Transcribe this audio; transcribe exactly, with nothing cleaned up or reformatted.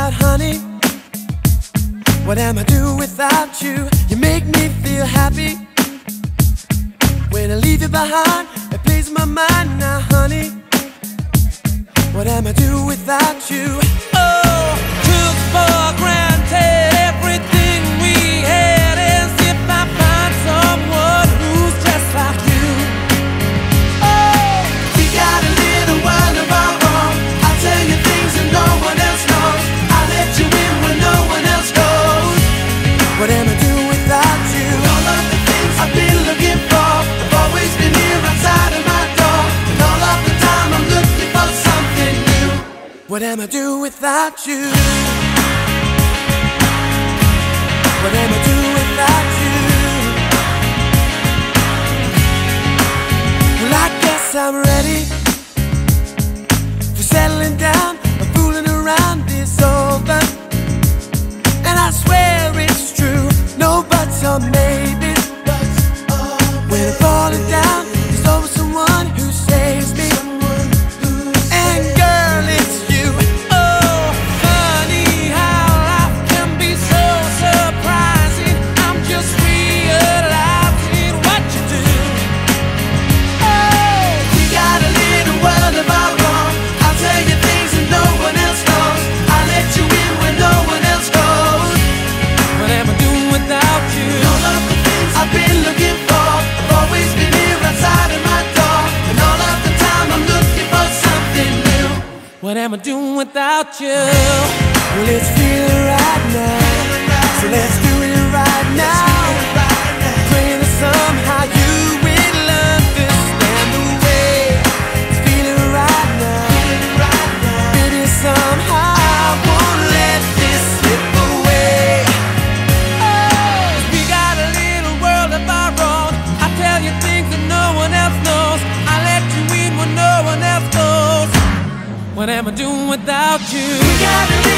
without honey? What am I do without you? You make me feel happy. When I leave you behind, it plays my mind now, honey. What am I do without you? Oh, took for granted everything we had, as if I find someone who's just like you. Oh, we got a little world of our own. I'll tell you things that no one else knows. I'll let you in when no one else goes. What am I do without you? All of the things I've been looking for have always been here outside of my door. And all of the time I'm looking for something new. What am I do without you? What am I do without you? Well, I guess I'm ready for settling down. I'm fooling around is over, and I swear it's true. No buts or maybes. When I'm falling down, there's always someone who saves me. And girl, it's you. Oh, funny how life can be so surprising. I'm just realizing what you do. Oh, we got a little world of our own. I'll tell you things that no one else knows. I'll let you in when no one else goes. What am I doing without you? All of the things I've been looking for have always been here outside of my door. And all of the time I'm looking for something new. What am I doing without you? Well, let's feel it right now. So let's do it right now. Praying that somehow you will understand the way it's feeling right now. Baby, somehow I won't let this slip away. We got a little world of our own. I tell you things that no one else knows. I let you in when no one else goes. What am I doing without you? We got a little